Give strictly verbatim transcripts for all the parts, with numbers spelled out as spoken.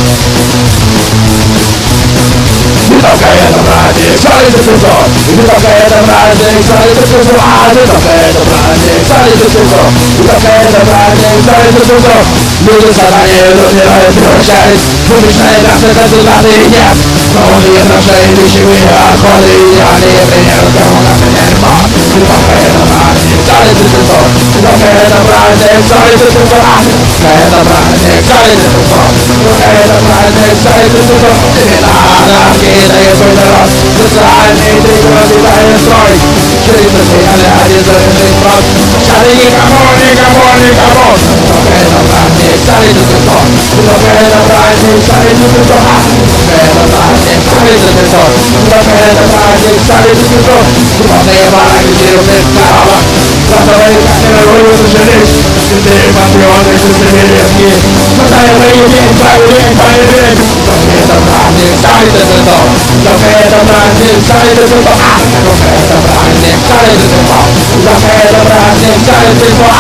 Не только это праздник, шарит цветов. Не только это праздник, шарит цветов. А не только это праздник, шарит цветов. Не только это праздник, шарит цветов. Люди сатанеют, умирают, превращаясь в уличные кассы, результаты нет. Новые отношения, вещевые отходы, идеальные примеры, кому например, мат. Не только это праздник, шарит цветов. Не только это праздник, шарит цветов. А не только это праздник, шарит цветов. Не только это праздник, шарит цветов. Анархия дает свой народ, социальный триггер питает строй. Через постоянный изолированный спрос. Шары никому, никому, никому. Только это праздник, шарит цветов. Только это праздник, шарит цветов. Только это праздник, шарит цветов. Только это праздник, шарит цветов. Главные бараки деревных коробок. Золотые камеры выложились. Святые патриоты, шестые редки. Золотая воюдень, праведень, праведень. Только это праздник, шарит цветов. Только это праздник, шарит цветов. Только это праздник, шарит цветов. Только это праздник, шарит цветов.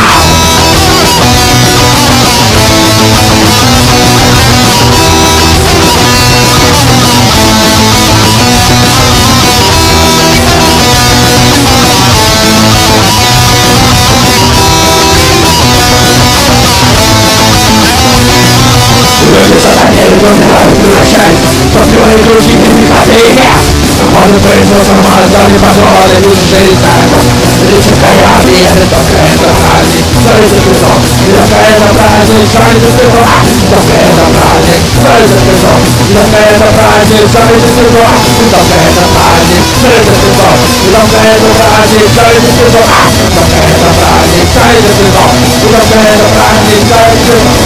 Люди сатанеют, умирают, превращаясь в пробивные круги мимикации нет. Может производство морозали патроны, лишили тайну. Личинкая объедет, только это праздник, шарит цветов. И только это праздник, шарит цветов. Только это праздник, шарит цветов. И только это праздник, шарит цветов. И только это праздник, шарит цветов. И только это праздник, шарит цветов. Только это праздник, шарит цветов. И только это праздник, шарит цветов.